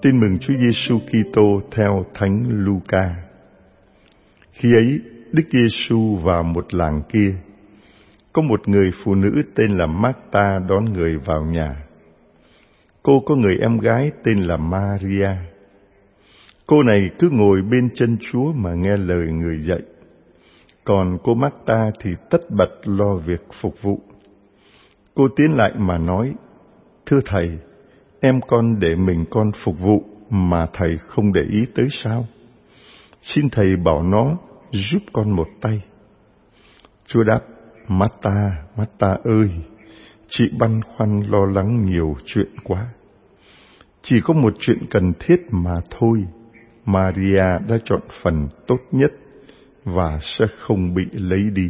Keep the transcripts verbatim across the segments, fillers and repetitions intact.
Tin mừng Chúa Giêsu Kitô theo Thánh Luca. Khi ấy, Đức Giêsu vào một làng kia. Có một người phụ nữ tên là Mác-ta đón người vào nhà. Cô có người em gái tên là Maria. Cô này cứ ngồi bên chân Chúa mà nghe lời người dạy. Còn cô Mác-ta thì tất bật lo việc phục vụ. Cô tiến lại mà nói: "Thưa Thầy, em con để mình con phục vụ mà Thầy không để ý tới sao? Xin Thầy bảo nó giúp con một tay." Chúa đáp: "Mát-ta, Mát-ta ơi, chị băn khoăn lo lắng nhiều chuyện quá. Chỉ có một chuyện cần thiết mà thôi. Maria đã chọn phần tốt nhất và sẽ không bị lấy đi."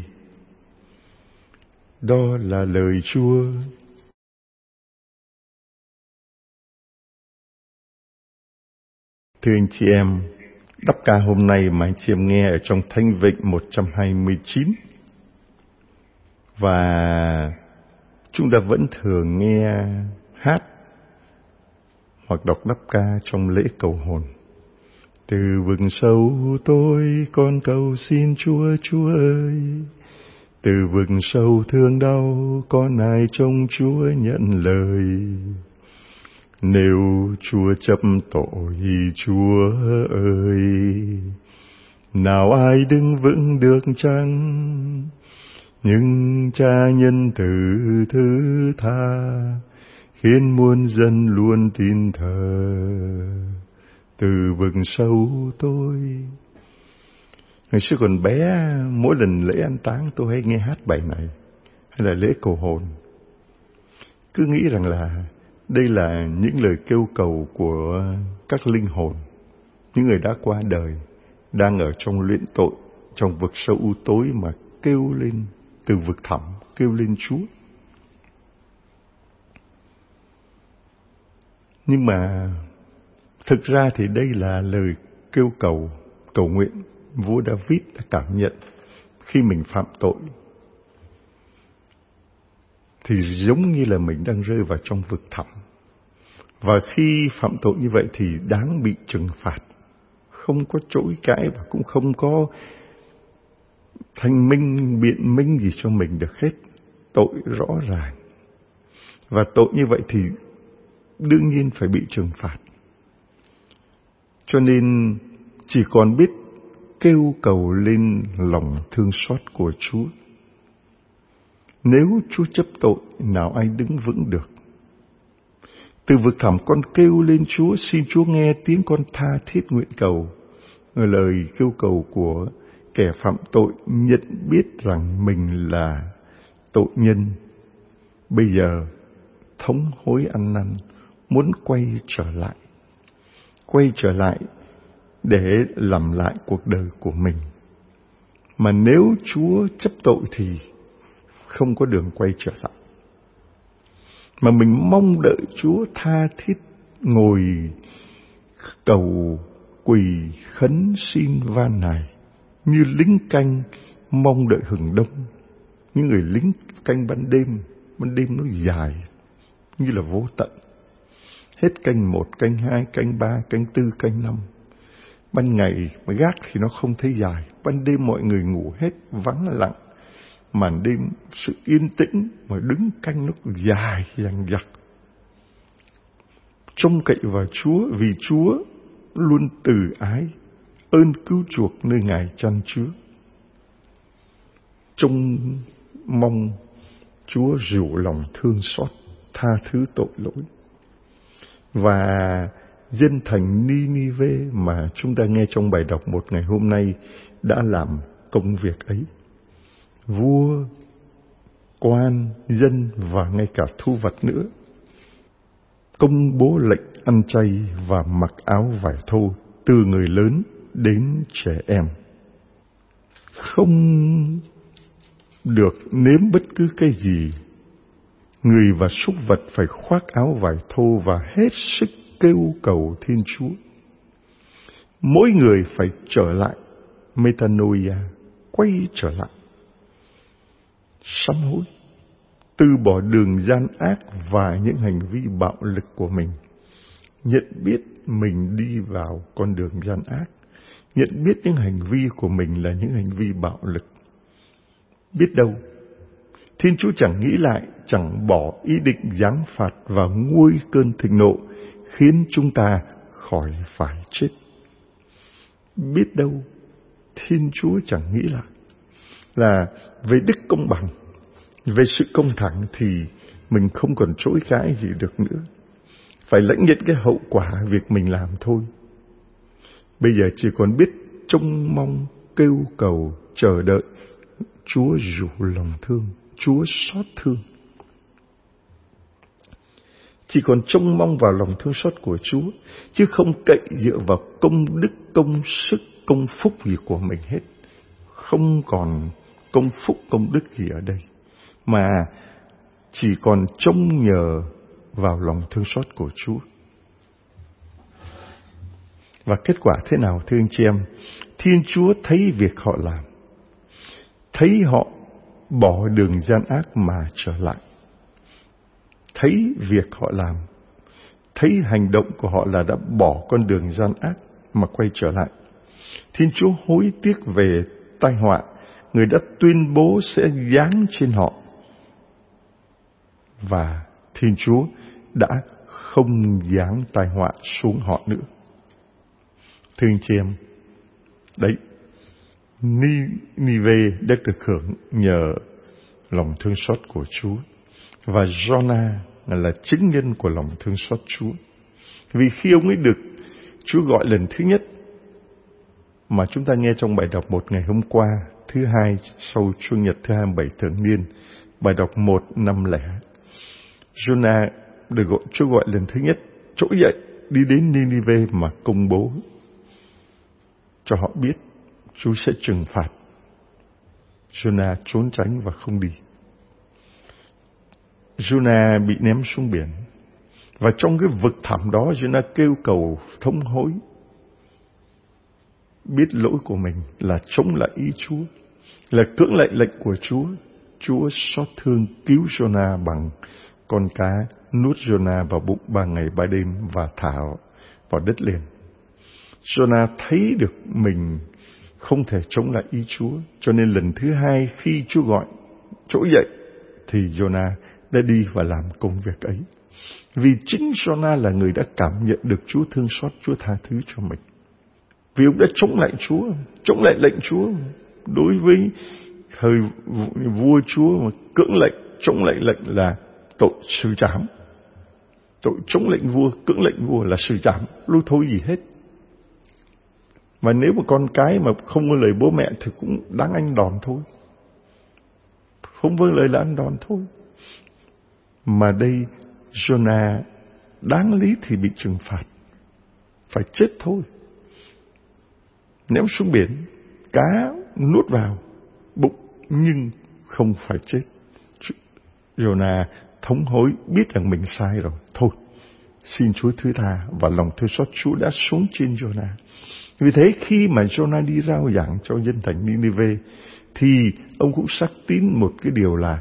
Đó là lời Chúa. Thưa anh chị em, đắp ca hôm nay mà anh chị em nghe ở trong Thánh Vịnh một trăm hai mươi chín. Và chúng ta vẫn thường nghe hát hoặc đọc đắp ca trong lễ cầu hồn. Từ vực sâu tôi con cầu xin Chúa, Chúa ơi. Từ vực sâu thương đau con ai trông Chúa nhận lời. Nếu Chúa chấp tội, Chúa ơi, nào ai đứng vững được chăng? Nhưng Cha nhân từ thứ tha, khiến muôn dân luôn tin thờ. Từ vực sâu tôi. Ngày xưa còn bé, mỗi lần lễ an táng tôi hay nghe hát bài này, hay là lễ cầu hồn. Cứ nghĩ rằng là đây là những lời kêu cầu của các linh hồn, những người đã qua đời, đang ở trong luyện tội, trong vực sâu u tối mà kêu lên từ vực thẳm, kêu lên Chúa. Nhưng mà thực ra thì đây là lời kêu cầu, cầu nguyện vua David đã cảm nhận khi mình phạm tội. Thì giống như là mình đang rơi vào trong vực thẳm. Và khi phạm tội như vậy thì đáng bị trừng phạt. Không có chối cãi và cũng không có thanh minh, biện minh gì cho mình được hết. Tội rõ ràng. Và tội như vậy thì đương nhiên phải bị trừng phạt. Cho nên chỉ còn biết kêu cầu lên lòng thương xót của Chúa. Nếu Chúa chấp tội, nào ai đứng vững được? Từ vực thẳm con kêu lên Chúa, xin Chúa nghe tiếng con tha thiết nguyện cầu. Lời kêu cầu của kẻ phạm tội nhận biết rằng mình là tội nhân. Bây giờ thống hối ăn năn, muốn quay trở lại. Quay trở lại để làm lại cuộc đời của mình. Mà nếu Chúa chấp tội thì không có đường quay trở lại. Mà mình mong đợi Chúa tha thiết ngồi cầu quỳ khấn xin van nài, như lính canh mong đợi hừng đông. Những người lính canh ban đêm, ban đêm nó dài như là vô tận. Hết canh một, canh hai, canh ba, canh tư, canh năm. Ban ngày mà gác thì nó không thấy dài. Ban đêm mọi người ngủ hết, vắng lặng. Màn đêm sự yên tĩnh mà đứng canh nó dài dằng dặc. Trông cậy vào Chúa vì Chúa luôn từ ái, ơn cứu chuộc nơi Ngài chăn chứa. Trông mong Chúa rủ lòng thương xót, tha thứ tội lỗi. Và dân thành Ni-ni-vê mà chúng ta nghe trong bài đọc một ngày hôm nay đã làm công việc ấy. Vua, quan, dân và ngay cả thu vật nữa công bố lệnh ăn chay và mặc áo vải thô, từ người lớn đến trẻ em. Không được nếm bất cứ cái gì. Người và súc vật phải khoác áo vải thô và hết sức kêu cầu Thiên Chúa. Mỗi người phải trở lại metanoia, quay trở lại, sám hối, từ bỏ đường gian ác và những hành vi bạo lực của mình, nhận biết mình đi vào con đường gian ác, nhận biết những hành vi của mình là những hành vi bạo lực. Biết đâu, Thiên Chúa chẳng nghĩ lại, chẳng bỏ ý định giáng phạt và nguôi cơn thịnh nộ, khiến chúng ta khỏi phải chết. Biết đâu, Thiên Chúa chẳng nghĩ lại là về đức công bằng, về sự công thẳng thì mình không còn chối cãi gì được nữa. Phải lãnh nhận cái hậu quả việc mình làm thôi. Bây giờ chỉ còn biết trông mong, kêu cầu, chờ đợi Chúa rủ lòng thương, Chúa xót thương. Chỉ còn trông mong vào lòng thương xót của Chúa, chứ không cậy dựa vào công đức, công sức, công phúc gì của mình hết. Không còn công phúc, công đức gì ở đây, mà chỉ còn trông nhờ vào lòng thương xót của Chúa. Và kết quả thế nào thưa anh chị em? Thiên Chúa thấy việc họ làm, thấy họ bỏ đường gian ác mà trở lại, thấy việc họ làm, thấy hành động của họ là đã bỏ con đường gian ác mà quay trở lại. Thiên Chúa hối tiếc về tai họa Người đã tuyên bố sẽ giáng trên họ, và Thiên Chúa đã không giáng tai họa xuống họ nữa. Thưa anh chị em, đấy, Ni-ni-vê đã được hưởng nhờ lòng thương xót của Chúa, và Jonah là chứng nhân của lòng thương xót Chúa. Vì khi ông ấy được Chúa gọi lần thứ nhất, mà chúng ta nghe trong bài đọc một ngày hôm qua, thứ hai sau Chủ nhật thứ hai mươi bảy thường niên, bài đọc một năm lẻ, Jonah được gọi, Chúa gọi lần thứ nhất, trỗi dậy đi đến Ni-ni-vê mà công bố cho họ biết Chúa sẽ trừng phạt. Jonah trốn tránh và không đi. Jonah bị ném xuống biển, và trong cái vực thẳm đó Jonah kêu cầu thống hối, biết lỗi của mình là chống lại ý Chúa, là cưỡng lại lệnh của Chúa. Chúa xót thương cứu Jonah bằng con cá nuốt Jonah vào bụng ba ngày ba đêm và thả vào đất liền. Jonah thấy được mình không thể chống lại ý Chúa, cho nên lần thứ hai khi Chúa gọi trỗi dậy thì Jonah đã đi và làm công việc ấy. Vì chính Jonah là người đã cảm nhận được Chúa thương xót, Chúa tha thứ cho mình. Vì ông đã chống lại Chúa, chống lại lệnh Chúa. Đối với thời vua Chúa mà cưỡng lệnh, chống lại lệnh là tội xử trảm. Tội chống lệnh vua, cưỡng lệnh vua là xử trảm, lui thôi gì hết. Mà nếu mà con cái mà không có lời bố mẹ thì cũng đáng ăn đòn thôi. Không vâng lời là ăn đòn thôi. Mà đây Jonah đáng lý thì bị trừng phạt, phải chết thôi. Ném xuống biển, cá nuốt vào bụng nhưng không phải chết. Jonah thống hối, biết rằng mình sai rồi, thôi xin Chúa thứ tha, và lòng thương xót Chúa đã xuống trên Jonah. Vì thế khi mà Jonah đi rao giảng cho dân thành Ni-ni-vê thì ông cũng xác tín một cái điều là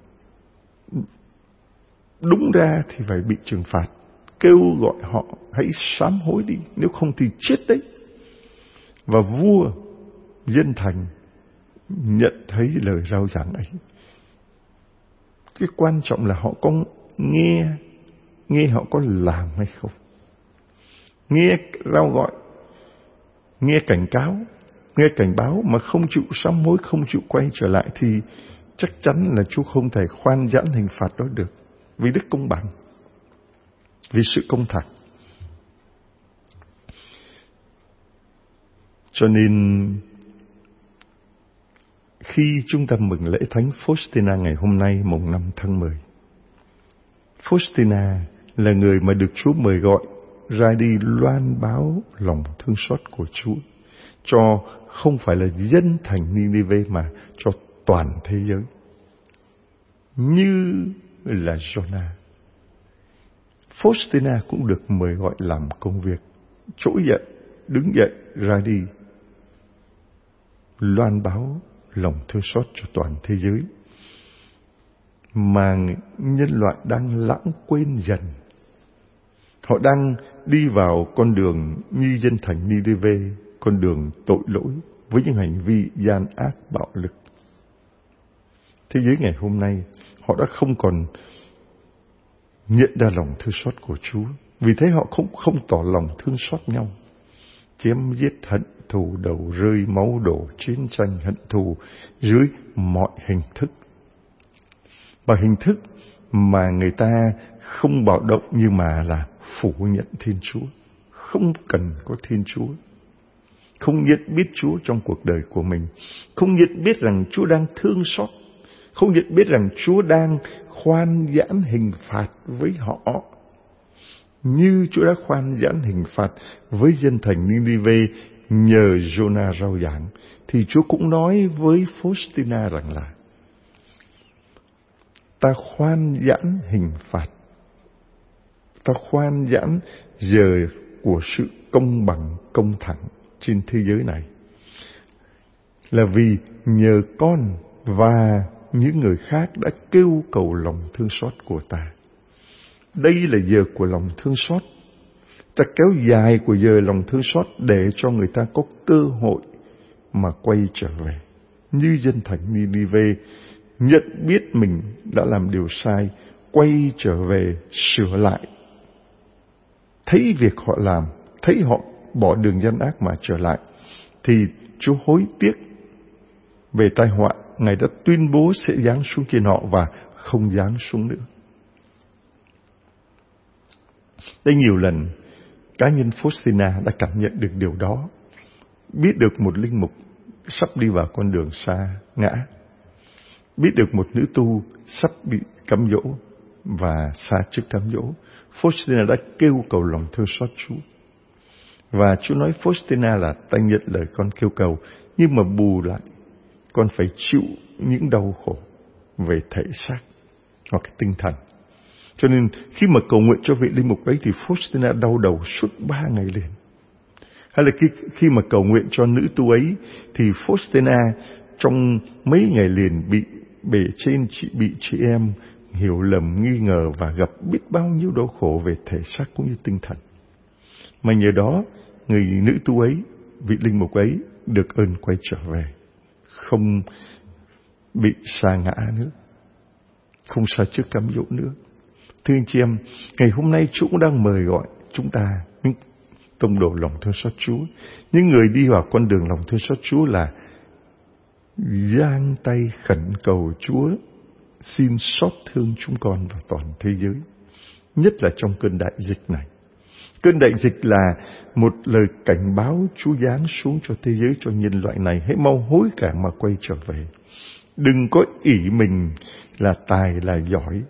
đúng ra thì phải bị trừng phạt, kêu gọi họ hãy sám hối đi, nếu không thì chết đấy. Và vua dân thành nhận thấy lời rao giảng ấy. Cái quan trọng là họ có nghe, nghe họ có làm hay không. Nghe rao gọi, nghe cảnh cáo, nghe cảnh báo mà không chịu sám hối, không chịu quay trở lại thì chắc chắn là Chúa không thể khoan giãn hình phạt đó được. Vì đức công bằng, vì sự công thật. Cho nên khi chúng ta mừng lễ Thánh Faustina ngày hôm nay mùng năm tháng mười, Faustina là người mà được Chúa mời gọi ra đi loan báo lòng thương xót của Chúa cho không phải là dân thành Ni-ni-vê mà cho toàn thế giới. Như là Jonah, Faustina cũng được mời gọi làm công việc, trỗi dậy, đứng dậy, ra đi, loan báo lòng thương xót cho toàn thế giới mà nhân loại đang lãng quên dần. Họ đang đi vào con đường như dân thành Ni-nê-vê, con đường tội lỗi với những hành vi gian ác bạo lực. Thế giới ngày hôm nay, họ đã không còn nhận ra lòng thương xót của Chúa. Vì thế họ không không tỏ lòng thương xót nhau. Chém giết, hận thù, đầu rơi, máu đổ, chiến tranh, hận thù dưới mọi hình thức. Và hình thức mà người ta không bạo động nhưng mà là phủ nhận Thiên Chúa. Không cần có Thiên Chúa. Không nhận biết Chúa trong cuộc đời của mình. Không nhận biết rằng Chúa đang thương xót. Không nhận biết rằng Chúa đang khoan giãn hình phạt với họ. Như Chúa đã khoan giãn hình phạt với dân thành Ni-nê-vê nhờ Giô-na rao giảng, thì Chúa cũng nói với Faustina rằng là ta khoan giãn hình phạt, ta khoan giãn giờ của sự công bằng, công thẳng trên thế giới này, là vì nhờ con và những người khác đã kêu cầu lòng thương xót của ta. Đây là giờ của lòng thương xót. Ta kéo dài của giờ lòng thương xót để cho người ta có cơ hội mà quay trở về. Như dân thành Ni-nê-vê nhận biết mình đã làm điều sai, quay trở về sửa lại. Thấy việc họ làm, thấy họ bỏ đường gian ác mà trở lại, thì Chúa hối tiếc về tai họa Ngài đã tuyên bố sẽ giáng xuống trên họ và không giáng xuống nữa. Đây nhiều lần cá nhân Faustina đã cảm nhận được điều đó, biết được một linh mục sắp đi vào con đường sa ngã, biết được một nữ tu sắp bị cám dỗ và xa trước cám dỗ. Faustina đã kêu cầu lòng thương xót Chúa. Và Chúa nói Faustina là ta nhận lời con kêu cầu, nhưng mà bù lại con phải chịu những đau khổ về thể xác hoặc tinh thần. Cho nên khi mà cầu nguyện cho vị linh mục ấy thì Faustina đau đầu suốt ba ngày liền. Hay là khi, khi mà cầu nguyện cho nữ tu ấy thì Faustina trong mấy ngày liền bị bề trên chị bị chị em hiểu lầm, nghi ngờ và gặp biết bao nhiêu đau khổ về thể xác cũng như tinh thần. Mà nhờ đó người nữ tu ấy, vị linh mục ấy được ơn quay trở về, không bị sa ngã nữa, không sa trước cám dỗ nữa. Thưa anh chị em, ngày hôm nay Chúa cũng đang mời gọi chúng ta, những tông đồ lòng thương xót Chúa, những người đi vào con đường lòng thương xót Chúa là giang tay khẩn cầu Chúa xin xót thương chúng con và toàn thế giới, nhất là trong cơn đại dịch này. Cơn đại dịch là một lời cảnh báo Chúa giáng xuống cho thế giới, cho nhân loại này. Hãy mau hối cải mà quay trở về. Đừng có ỷ mình là tài là giỏi,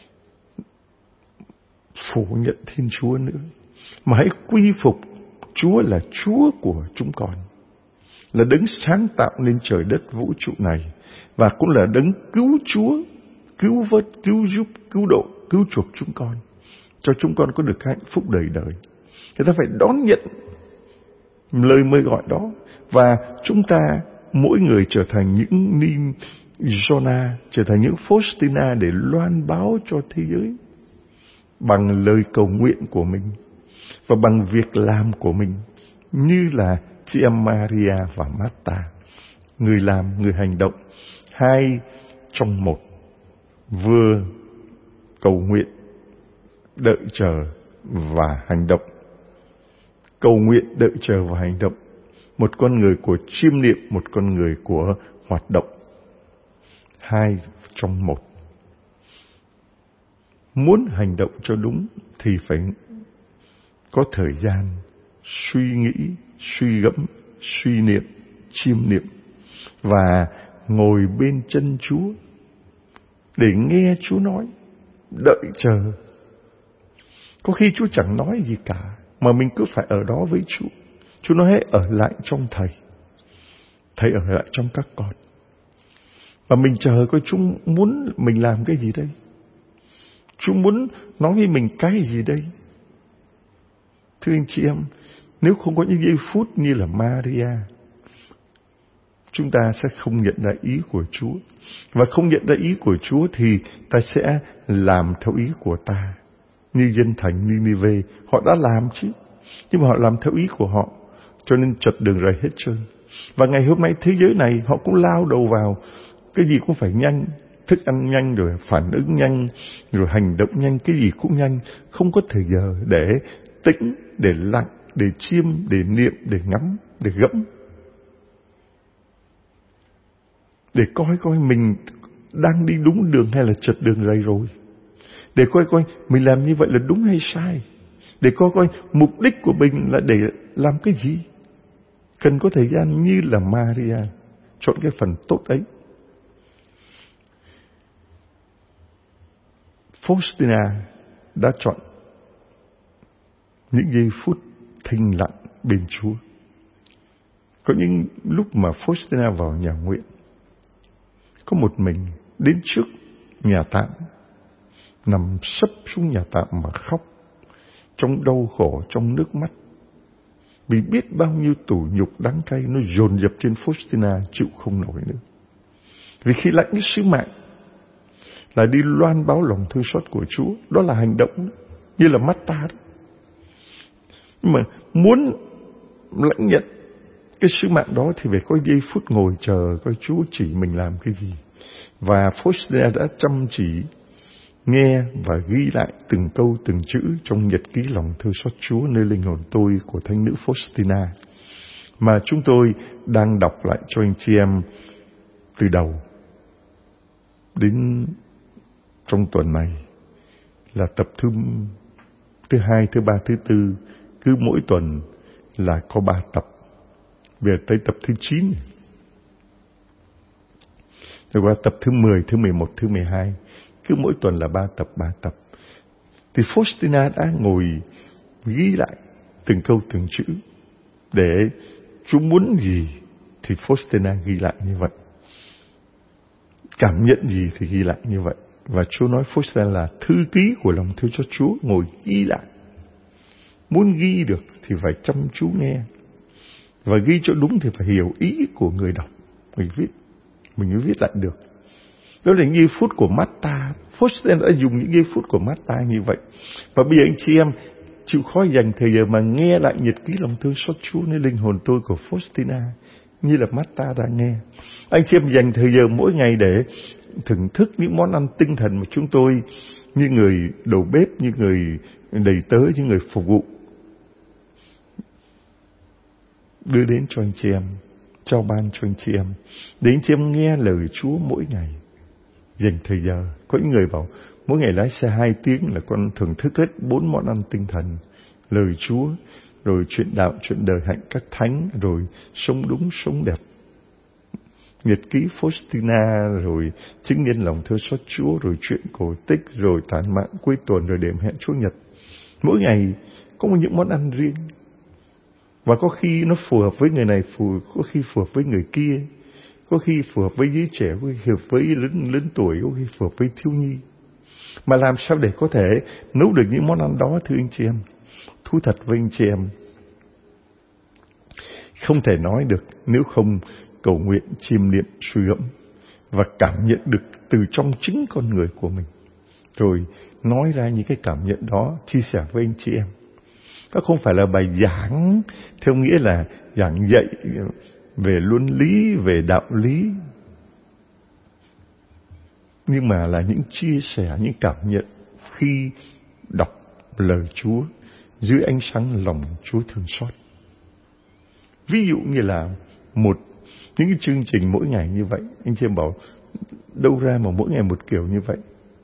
phủ nhận Thiên Chúa nữa, mà hãy quy phục Chúa là Chúa của chúng con, là đấng sáng tạo nên trời đất vũ trụ này, và cũng là đấng cứu Chúa, cứu vớt, cứu giúp, cứu độ, cứu chuộc chúng con, cho chúng con có được hạnh phúc đời đời. Người ta phải đón nhận lời mời gọi đó, và chúng ta mỗi người trở thành những ni Giô-na, trở thành những Faustina để loan báo cho thế giới bằng lời cầu nguyện của mình và bằng việc làm của mình, như là chị em Maria và Martha, người làm, người hành động, hai trong một, vừa cầu nguyện, đợi chờ và hành động. Cầu nguyện, đợi chờ và hành động. Một con người của chiêm niệm, một con người của hoạt động. Hai trong một. Muốn hành động cho đúng thì phải có thời gian suy nghĩ, suy gẫm, suy niệm, chiêm niệm và ngồi bên chân Chúa để nghe Chúa nói, đợi chờ. Có khi Chúa chẳng nói gì cả, mà mình cứ phải ở đó với Chúa. Chúa nói hãy ở lại trong Thầy, Thầy ở lại trong các con. Và mình chờ coi Chúa muốn mình làm cái gì đây? Chúa muốn nói với mình cái gì đây? Thưa anh chị em, nếu không có những giây phút như là Maria, chúng ta sẽ không nhận ra ý của Chúa. Và không nhận ra ý của Chúa thì ta sẽ làm theo ý của ta. như dân thành Ninive. Họ đã làm chứ, nhưng mà họ làm theo ý của họ, cho nên chật đường rầy hết trơn. Và ngày hôm nay thế giới này họ cũng lao đầu vào, cái gì cũng phải nhanh, thức ăn nhanh, rồi phản ứng nhanh, rồi hành động nhanh, cái gì cũng nhanh, không có thời giờ để tĩnh, để lặng, để chiêm, để niệm, để ngắm, để gẫm, để coi coi mình đang đi đúng đường hay là chật đường rầy rồi, để coi coi mình làm như vậy là đúng hay sai, để coi coi mục đích của mình là để làm cái gì. Cần có thời gian như là Maria, chọn cái phần tốt ấy. Faustina đã chọn những giây phút thinh lặng bên Chúa. Có những lúc mà Faustina vào nhà nguyện, có một mình đến trước nhà tạm, nằm sấp xuống nhà tạm mà khóc, trong đau khổ, trong nước mắt, vì biết bao nhiêu tủi nhục đắng cay nó dồn dập trên Faustina, chịu không nổi nữa. Vì khi lãnh cái sứ mạng là đi loan báo lòng thương xót của Chúa, đó là hành động như là Marta đó. Nhưng mà muốn lãnh nhận cái sứ mạng đó thì phải có giây phút ngồi chờ coi Chúa chỉ mình làm cái gì. Và Faustina đã chăm chỉ nghe và ghi lại từng câu từng chữ trong nhật ký lòng thương xót Chúa nơi linh hồn tôi của thánh nữ Faustina, mà chúng tôi đang đọc lại cho anh chị em từ đầu đến trong tuần này, là tập thứ thứ hai, thứ ba, thứ tư. Cứ mỗi tuần là có ba tập, về tới tập thứ chín, rồi qua tập thứ mười, thứ mười một, thứ mười hai. Cứ mỗi tuần là ba tập, ba tập. Thì Faustina đã ngồi ghi lại từng câu từng chữ, để Chúa muốn gì thì Faustina ghi lại như vậy, cảm nhận gì thì ghi lại như vậy. Và Chúa nói Faustina là thư ký của lòng thương cho Chúa, ngồi ghi lại. Muốn ghi được thì phải chăm chú nghe, và ghi cho đúng thì phải hiểu ý của người đọc. Mình viết, mình mới viết lại được. Đó là những giây phút của Marta. Faustina đã dùng những giây phút của Marta như vậy. Và bây giờ anh chị em chịu khó dành thời giờ mà nghe lại nhật ký lòng thương xót Chúa nơi linh hồn tôi của Faustina, như là Marta đã nghe. Anh chị em dành thời giờ mỗi ngày để thưởng thức những món ăn tinh thần mà chúng tôi, như người đầu bếp, như người đầy tớ, như người phục vụ, đưa đến cho anh chị em, trao ban cho anh chị em, để anh chị em nghe lời Chúa mỗi ngày. Dành thời giờ. Có những người bảo mỗi ngày lái xe hai tiếng là con thưởng thức hết bốn món ăn tinh thần, lời Chúa, rồi chuyện đạo, chuyện đời hạnh các thánh, rồi sống đúng, sống đẹp, nhật ký Faustina, rồi chứng nhân lòng thương xót Chúa, rồi chuyện cổ tích, rồi tản mạn cuối tuần, rồi đêm hẹn Chúa Nhật. Mỗi ngày có một những món ăn riêng, và có khi nó phù hợp với người này, phù có khi phù hợp với người kia, có khi phù hợp với giới trẻ, có khi phù hợp với lớn, lớn tuổi, có khi phù hợp với thiếu nhi. Mà làm sao để có thể nấu được những món ăn đó, thưa anh chị em? Thú thật với anh chị em, không thể nói được nếu không cầu nguyện, chiêm niệm, suy gẫm và cảm nhận được từ trong chính con người của mình, rồi nói ra những cái cảm nhận đó, chia sẻ với anh chị em. Nó không phải là bài giảng theo nghĩa là giảng dạy về luân lý, về đạo lý, nhưng mà là những chia sẻ, những cảm nhận khi đọc lời Chúa dưới ánh sáng lòng Chúa thương xót. Ví dụ như là một những cái chương trình mỗi ngày như vậy, anh chị em bảo đâu ra mà mỗi ngày một kiểu như vậy?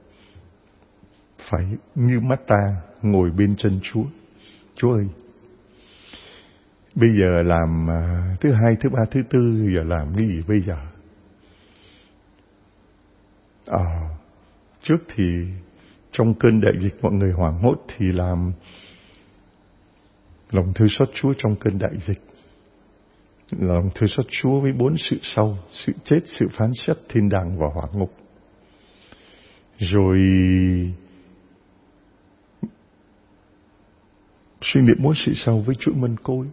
Phải như Marta ngồi bên chân Chúa. Chúa ơi, bây giờ làm thứ hai, thứ ba, thứ tư, giờ làm cái gì bây giờ? À, trước thì trong cơn đại dịch mọi người hoảng hốt thì làm lòng thương xót Chúa trong cơn đại dịch. Lòng thương xót Chúa với bốn sự sau: sự chết, sự phán xét, thiên đàng và hỏa ngục. Rồi suy niệm bốn sự sau với chuỗi mân côi.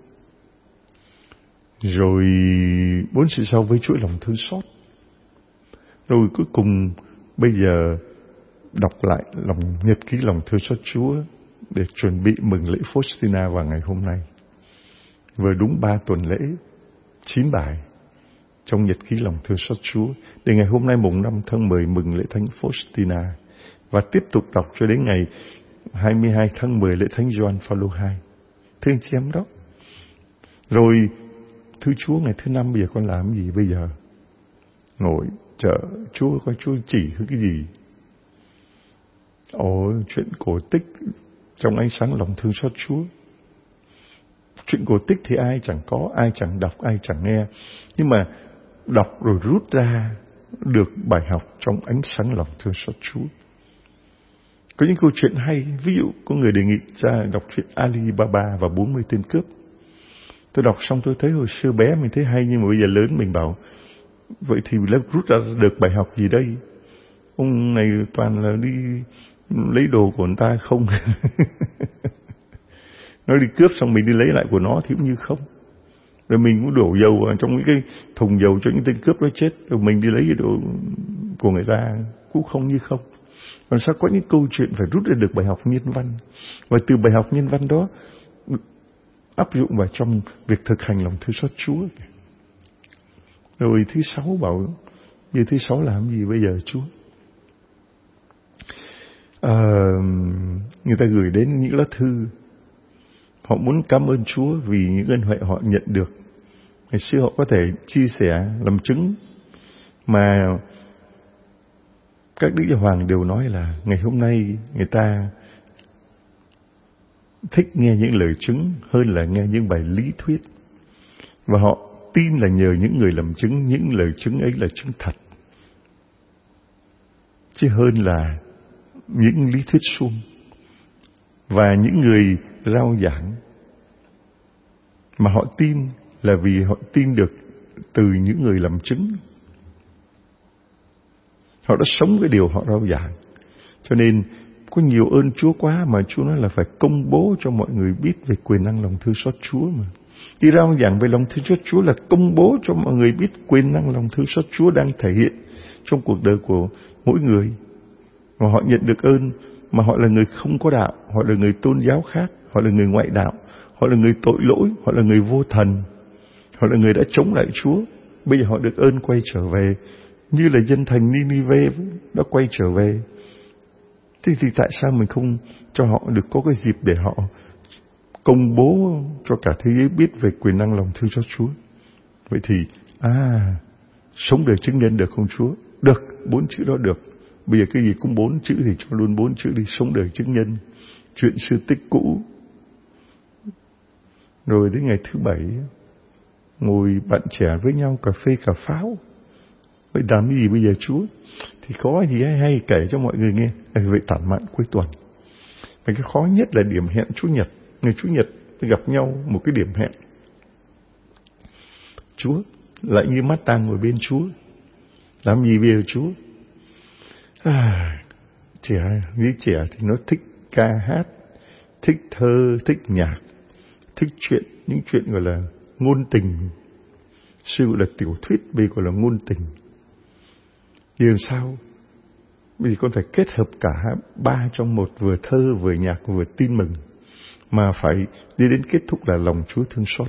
Rồi bốn sự sau với chuỗi lòng thương xót. Rồi cuối cùng bây giờ đọc lại lòng nhật ký lòng thương xót Chúa để chuẩn bị mừng lễ Faustina vào ngày hôm nay. Vừa đúng ba tuần lễ, chín bài trong nhật ký lòng thương xót Chúa để ngày hôm nay mùng năm tháng mười mừng lễ Thánh Faustina, và tiếp tục đọc cho đến ngày hai mươi hai tháng mười lễ Thánh Gioan Phaolô hai. Thưa anh chị em đó. Rồi thưa Chúa, ngày thứ năm bây giờ con làm gì bây giờ? Ngồi chờ Chúa coi Chúa chỉ cái gì. Ồ, chuyện cổ tích trong ánh sáng lòng thương xót Chúa. Chuyện cổ tích thì ai chẳng có, ai chẳng đọc, ai chẳng nghe. Nhưng mà đọc rồi rút ra được bài học trong ánh sáng lòng thương xót Chúa. Có những câu chuyện hay, ví dụ có người đề nghị ra đọc chuyện Alibaba và bốn mươi tên cướp. Tôi đọc xong tôi thấy hồi xưa bé mình thấy hay, nhưng mà bây giờ lớn mình bảo vậy thì rút ra được bài học gì đây? Ông này toàn là đi lấy đồ của người ta không. Nó đi cướp xong mình đi lấy lại của nó thì cũng như không. Rồi mình cũng đổ dầu vào trong những cái thùng dầu cho những tên cướp đó chết. Rồi mình đi lấy cái đồ của người ta cũng không như không. Còn sao có những câu chuyện phải rút ra được bài học nhân văn. Và từ bài học nhân văn đó áp dụng vào trong việc thực hành lòng thương xót Chúa. Rồi thứ sáu bảo, giờ thứ sáu làm gì bây giờ Chúa? À, người ta gửi đến những lá thư. Họ muốn cảm ơn Chúa vì những ân huệ họ nhận được. Ngày xưa họ có thể chia sẻ, làm chứng. Mà các đức giáo hoàng đều nói là ngày hôm nay người ta thích nghe những lời chứng hơn là nghe những bài lý thuyết. Và họ tin là nhờ những người làm chứng, những lời chứng ấy là chứng thật, chứ hơn là những lý thuyết suông. Và những người rao giảng mà họ tin là vì họ tin được từ những người làm chứng. Họ đã sống cái điều họ rao giảng. Cho nên có nhiều ơn Chúa quá mà Chúa nói là phải công bố cho mọi người biết về quyền năng lòng thương xót Chúa mà. Đi rao giảng về lòng thương xót Chúa là công bố cho mọi người biết quyền năng lòng thương xót Chúa đang thể hiện trong cuộc đời của mỗi người. Và họ nhận được ơn mà họ là người không có đạo, họ là người tôn giáo khác, họ là người ngoại đạo, họ là người tội lỗi, họ là người vô thần, họ là người đã chống lại Chúa. Bây giờ họ được ơn quay trở về, như là dân thành Ninive đã quay trở về. Thế thì tại sao mình không cho họ được có cái dịp để họ công bố cho cả thế giới biết về quyền năng lòng thương xót Chúa? Vậy thì, à, sống đời chứng nhân được không Chúa? Được, bốn chữ đó được. Bây giờ cái gì cũng bốn chữ thì cho luôn bốn chữ đi, sống đời chứng nhân. Chuyện xưa tích cũ. Rồi đến ngày thứ bảy, ngồi bạn trẻ với nhau cà phê cà pháo. Vậy làm cái gì bây giờ Chúa? Thì có gì hay hay kể cho mọi người nghe. Vậy tản mạn cuối tuần. Và cái khó nhất là điểm hẹn Chủ nhật. Ngày Chủ nhật gặp nhau một cái điểm hẹn. Chúa, lại như Martha ngồi bên Chúa. Làm gì bây giờ Chúa? À, trẻ, với trẻ thì nó thích ca hát, thích thơ, thích nhạc, thích chuyện, những chuyện gọi là ngôn tình. Sư gọi là tiểu thuyết, vì gọi là ngôn tình. Vì làm sao? Vì con phải kết hợp cả ba trong một, vừa thơ, vừa nhạc, vừa tin mừng. Mà phải đi đến kết thúc là lòng Chúa thương xót.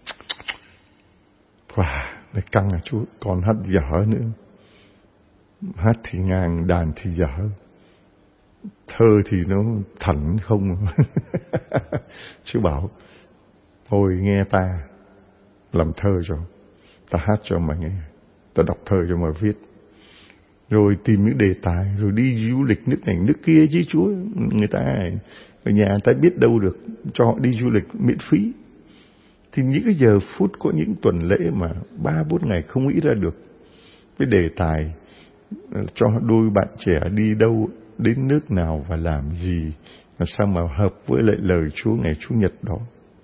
Wow, này căng à Chúa, còn hát dở nữa. Hát thì ngang, đàn thì dở. Thơ thì nó thẳng không. Chúa bảo, thôi nghe ta làm thơ cho, ta hát cho mà nghe, ta đọc thơ cho mà viết. Rồi tìm những đề tài, rồi đi du lịch nước này nước kia chứ Chúa. Người ta ở nhà người ta biết đâu được, cho họ đi du lịch miễn phí. Thì những cái giờ phút có những tuần lễ mà ba bốn ngày không nghĩ ra được cái đề tài cho đôi bạn trẻ đi đâu, đến nước nào và làm gì, làm sao mà hợp với lại lời Chúa ngày Chủ nhật đó.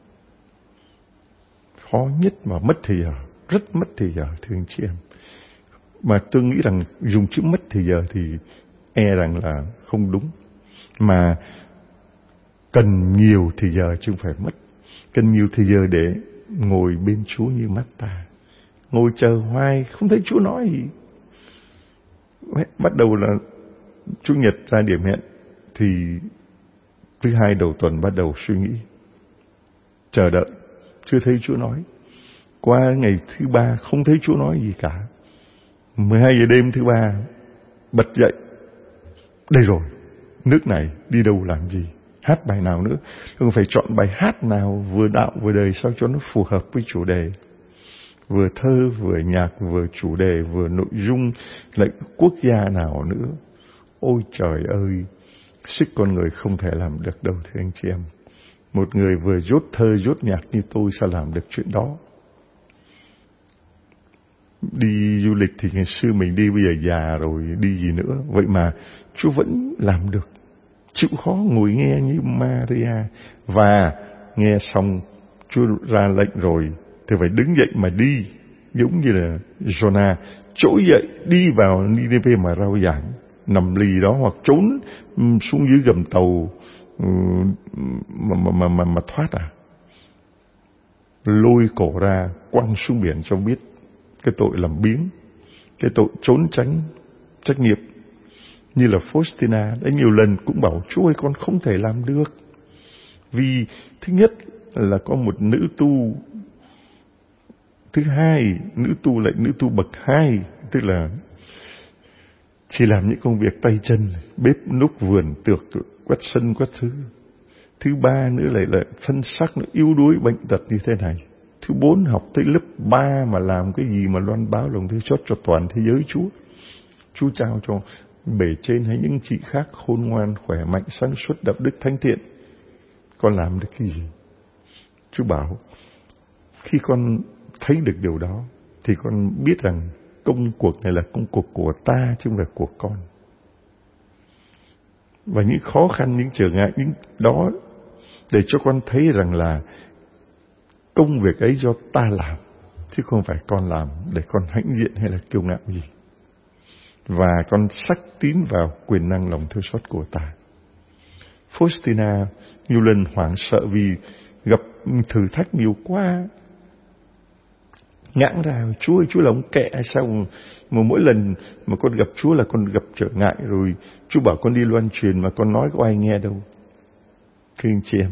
Khó nhất mà mất thời giờ, rất mất thời giờ thưa anh chị em. Mà tôi nghĩ rằng dùng chữ mất thời giờ thì e rằng là không đúng. Mà cần nhiều thời giờ chứ không phải mất. Cần nhiều thời giờ để ngồi bên Chúa như Martha. Ngồi chờ hoài, không thấy Chúa nói gì. Bắt đầu là Chủ nhật ra điểm hẹn thì thứ hai đầu tuần bắt đầu suy nghĩ, chờ đợi, chưa thấy Chúa nói. Qua ngày thứ ba không thấy Chúa nói gì cả. mười hai giờ đêm thứ ba bật dậy, đây rồi, nước này đi đâu làm gì, hát bài nào nữa, không phải chọn bài hát nào vừa đạo vừa đời sao cho nó phù hợp với chủ đề, vừa thơ vừa nhạc vừa chủ đề vừa nội dung, lại quốc gia nào nữa. Ôi trời ơi, sức con người không thể làm được đâu thưa anh chị em. Một người vừa dốt thơ dốt nhạc như tôi sao làm được chuyện đó. Đi du lịch thì ngày xưa mình đi, bây giờ già rồi đi gì nữa. Vậy mà Chúa vẫn làm được. Chịu khó ngồi nghe như Maria. Và nghe xong Chúa ra lệnh rồi thì phải đứng dậy mà đi, giống như là Jonah trỗi dậy đi vào Nineveh mà rao giảng. Nằm lì đó hoặc trốn xuống dưới gầm tàu mà, mà, mà, mà, mà thoát à. Lôi cổ ra quăng xuống biển cho biết cái tội làm biếng, cái tội trốn tránh trách nhiệm. Như là Faustina đã nhiều lần cũng bảo Chúa ơi con không thể làm được. Vì thứ nhất là có một nữ tu, thứ hai nữ tu lại nữ tu bậc hai, tức là chỉ làm những công việc tay chân, bếp núc vườn tược, quét sân quét thứ. Thứ ba nữa lại là thân xác nó yếu đuối bệnh tật như thế này. Thứ bốn học tới lớp ba mà làm cái gì mà loan báo lòng thương xót cho toàn thế giới Chúa. Chúa trao cho bề trên hay những chị khác khôn ngoan, khỏe mạnh, sáng suốt, đạo đức, thánh thiện. Con làm được cái gì? Chúa bảo khi con thấy được điều đó thì con biết rằng công cuộc này là công cuộc của ta chứ không phải của con. Và những khó khăn, những trở ngại những đó để cho con thấy rằng là công việc ấy do ta làm chứ không phải con làm để con hãnh diện hay là kiêu ngạo gì. Và con xác tín vào quyền năng lòng thương xót của ta. Faustina nhiều lần hoảng sợ vì gặp thử thách nhiều quá, ngãng ra. Chúa ơi, Chúa là ông kệ hay sao mà mỗi lần mà con gặp Chúa là con gặp trở ngại, rồi Chúa bảo con đi loan truyền mà con nói có ai nghe đâu. Thưa anh chị em,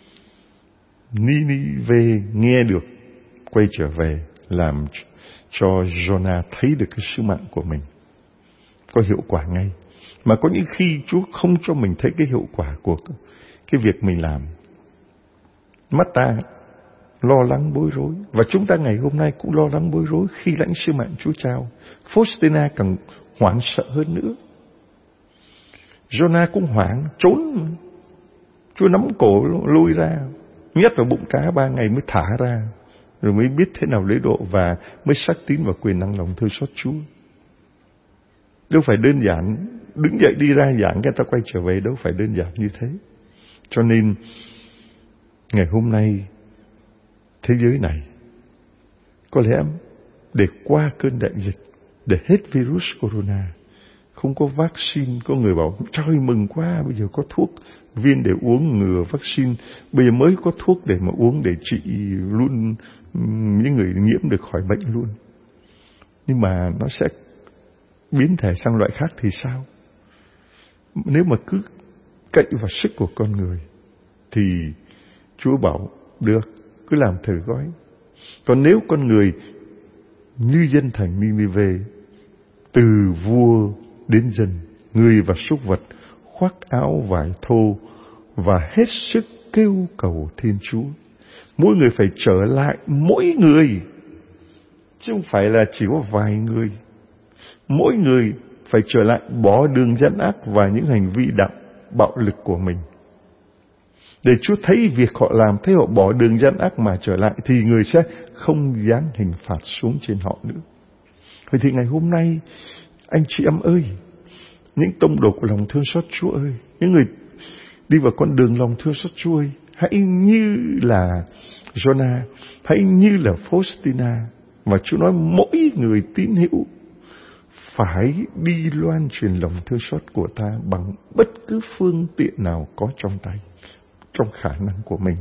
Ninive nghe được, quay trở về, làm cho Jonah thấy được cái sứ mạng của mình có hiệu quả ngay. Mà có những khi Chúa không cho mình thấy cái hiệu quả của cái việc mình làm, mắt ta lo lắng bối rối. Và chúng ta ngày hôm nay cũng lo lắng bối rối khi lãnh sứ mạng Chúa trao. Faustina càng hoảng sợ hơn nữa. Jonah cũng hoảng, trốn. Chúa nắm cổ lôi ra, nhét vào bụng cá ba ngày mới thả ra, rồi mới biết thế nào lễ độ và mới xác tín vào quyền năng lòng thương xót Chúa. Đâu phải đơn giản đứng dậy đi ra giảng cái ta quay trở về, đâu phải đơn giản như thế. Cho nên ngày hôm nay thế giới này có lẽ để qua cơn đại dịch, để hết virus corona, không có vaccine. Có người bảo trời mừng quá, bây giờ có thuốc viên để uống ngừa vaccine, bây giờ mới có thuốc để mà uống để trị luôn những người nhiễm được khỏi bệnh luôn. Nhưng mà nó sẽ biến thể sang loại khác thì sao? Nếu mà cứ cậy vào sức của con người thì Chúa bảo được, cứ làm thử gói. Còn nếu con người như dân thành Ninive, từ vua đến dân, người và súc vật, khoác áo vải thô và hết sức kêu cầu Thiên Chúa, mỗi người phải trở lại, mỗi người, chứ không phải là chỉ có vài người. Mỗi người phải trở lại, bỏ đường gian ác và những hành vi đạo bạo lực của mình. Để Chúa thấy việc họ làm, thấy họ bỏ đường gian ác mà trở lại, thì người sẽ không giáng hình phạt xuống trên họ nữa. Vậy thì ngày hôm nay, anh chị em ơi, những tông đồ của lòng thương xót Chúa ơi, những người đi vào con đường lòng thương xót Chúa ơi, hãy như là Jonah, hãy như là Faustina, mà Chúa nói mỗi người tín hữu phải đi loan truyền lòng thương xót của ta bằng bất cứ phương tiện nào có trong tay, trong khả năng của mình.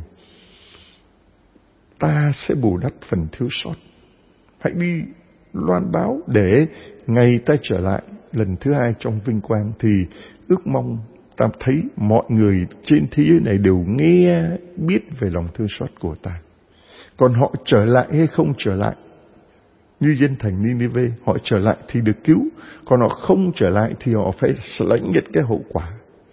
Ta sẽ bù đắp phần thiếu sót. Hãy đi loan báo để ngày ta trở lại, lần thứ hai trong vinh quang, thì ước mong ta thấy mọi người trên thế giới này đều nghe biết về lòng thương xót của ta. Còn họ trở lại hay không trở lại, như dân thành Ninive, họ trở lại thì được cứu, còn họ không trở lại thì họ phải lãnh nhận cái hậu quả.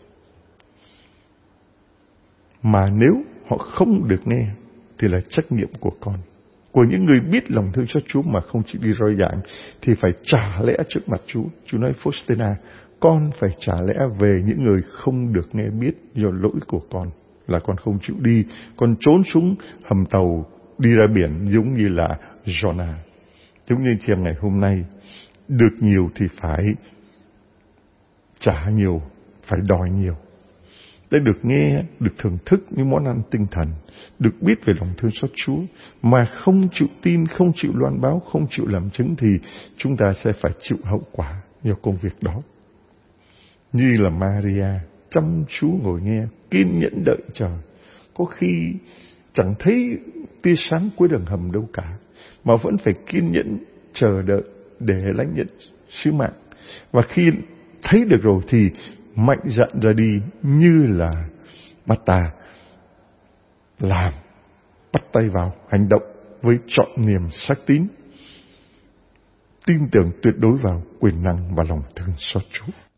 Mà nếu họ không được nghe thì là trách nhiệm của con, của những người biết lòng thương xót Chúa mà không chịu đi roi giảng, thì phải trả lẽ trước mặt Chúa. Chúa nói Faustina, con phải trả lẽ về những người không được nghe biết do lỗi của con, là con không chịu đi, con trốn xuống hầm tàu đi ra biển giống như là Jonah. Giống như chị em ngày hôm nay, được nhiều thì phải trả nhiều, phải đòi nhiều. Để được nghe, được thưởng thức những món ăn tinh thần, được biết về lòng thương xót Chúa, mà không chịu tin, không chịu loan báo, không chịu làm chứng, thì chúng ta sẽ phải chịu hậu quả do công việc đó. Như là Maria, chăm chú ngồi nghe, kiên nhẫn đợi chờ. Có khi chẳng thấy tia sáng cuối đường hầm đâu cả, mà vẫn phải kiên nhẫn chờ đợi để lãnh nhận sứ mạng. Và khi thấy được rồi thì mạnh dạn ra đi, như là bắt ta làm, bắt tay vào hành động với trọn niềm xác tín, tin tưởng tuyệt đối vào quyền năng và lòng thương xót Chúa.